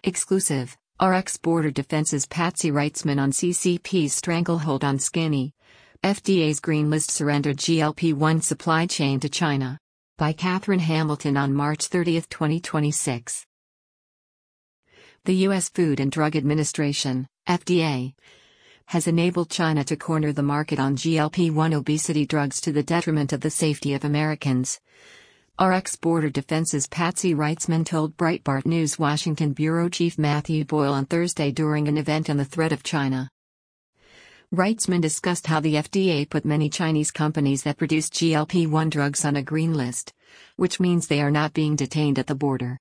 Exclusive, RX Border Defense's Patsy Wrightsman on CCP's stranglehold on Skinny. FDA's green list surrendered GLP-1 supply chain to China. By Catherine Hamilton on March 30, 2026. The U.S. Food and Drug Administration, FDA, has enabled China to corner the market on GLP-1 obesity drugs to the detriment of the safety of Americans. RX Border Defense's Patsy Wrightsman told Breitbart News Washington bureau chief Matthew Boyle on Thursday during an event on the threat of China. Wrightsman discussed how the FDA put many Chinese companies that produce GLP-1 drugs on a green list, which means they are not being detained at the border.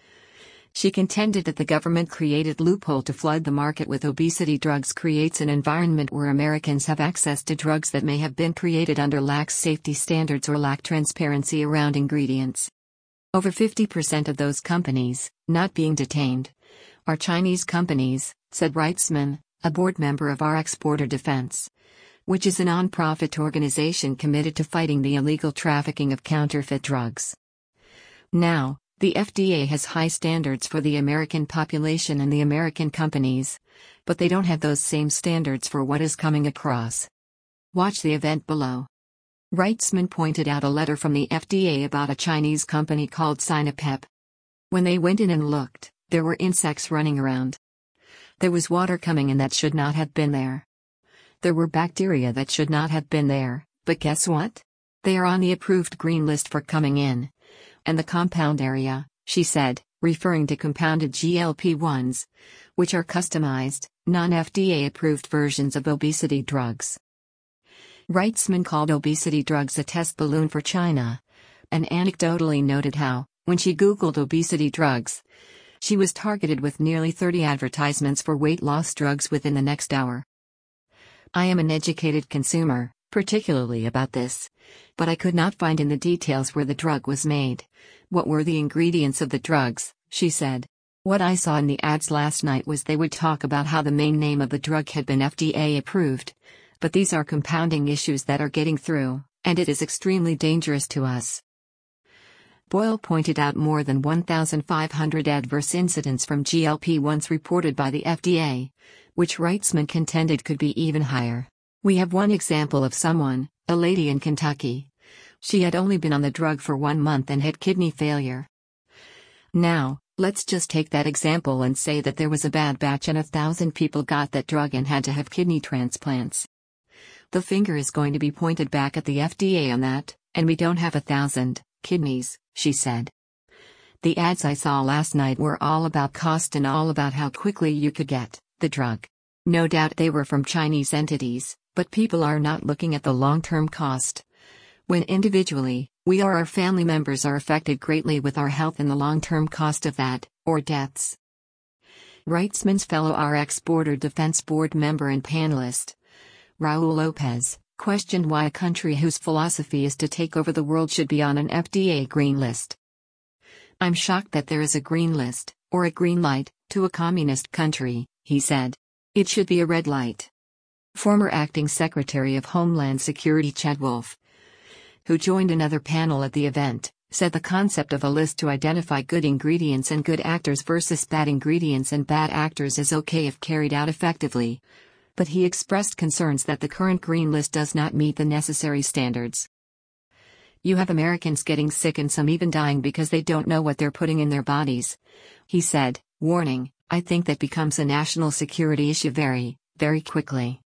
She contended that the government-created loophole to flood the market with obesity drugs creates an environment where Americans have access to drugs that may have been created under lax safety standards or lack transparency around ingredients. Over 50% of those companies, not being detained, are Chinese companies, said Wrightsman, a board member of RX Border Defense, which is a non-profit organization committed to fighting the illegal trafficking of counterfeit drugs. Now, the FDA has high standards for the American population and the American companies, but they don't have those same standards for what is coming across. Watch the event below. Wrightsman pointed out a letter from the FDA about a Chinese company called Sinopep. When they went in and looked, there were insects running around. There was water coming in that should not have been there. There were bacteria that should not have been there, but guess what? They are on the approved green list for coming in. And the compound area, she said, referring to compounded GLP-1s, which are customized, non-FDA approved versions of obesity drugs. Wrightsman called obesity drugs a test balloon for China, and anecdotally noted how, when she Googled obesity drugs, she was targeted with nearly 30 advertisements for weight loss drugs within the next hour. I am an educated consumer, particularly about this, but I could not find in the details where the drug was made. What were the ingredients of the drugs, she said. What I saw in the ads last night was they would talk about how the main name of the drug had been FDA approved, but these are compounding issues that are getting through, and it is extremely dangerous to us. Boyle pointed out more than 1,500 adverse incidents from GLP-1s reported by the FDA, which Wrightsman contended could be even higher. We have one example of someone, a lady in Kentucky. She had only been on the drug for 1 month and had kidney failure. Now, let's just take that example and say that there was a bad batch and 1,000 people got that drug and had to have kidney transplants. The finger is going to be pointed back at the FDA on that, and we don't have 1,000 kidneys, she said. The ads I saw last night were all about cost and all about how quickly you could get the drug. No doubt they were from Chinese entities, but people are not looking at the long-term cost. When individually, we or our family members are affected greatly with our health and the long-term cost of that, or deaths. Wrightsman's fellow RX Border Defense Board member and panelist, Raul Lopez, questioned why a country whose philosophy is to take over the world should be on an FDA green list. I'm shocked that there is a green list, or a green light, to a communist country, he said. It should be a red light. Former Acting Secretary of Homeland Security Chad Wolf, who joined another panel at the event, said the concept of a list to identify good ingredients and good actors versus bad ingredients and bad actors is okay if carried out effectively, but he expressed concerns that the current green list does not meet the necessary standards. You have Americans getting sick and some even dying because they don't know what they're putting in their bodies, he said, warning, I think that becomes a national security issue very, very quickly.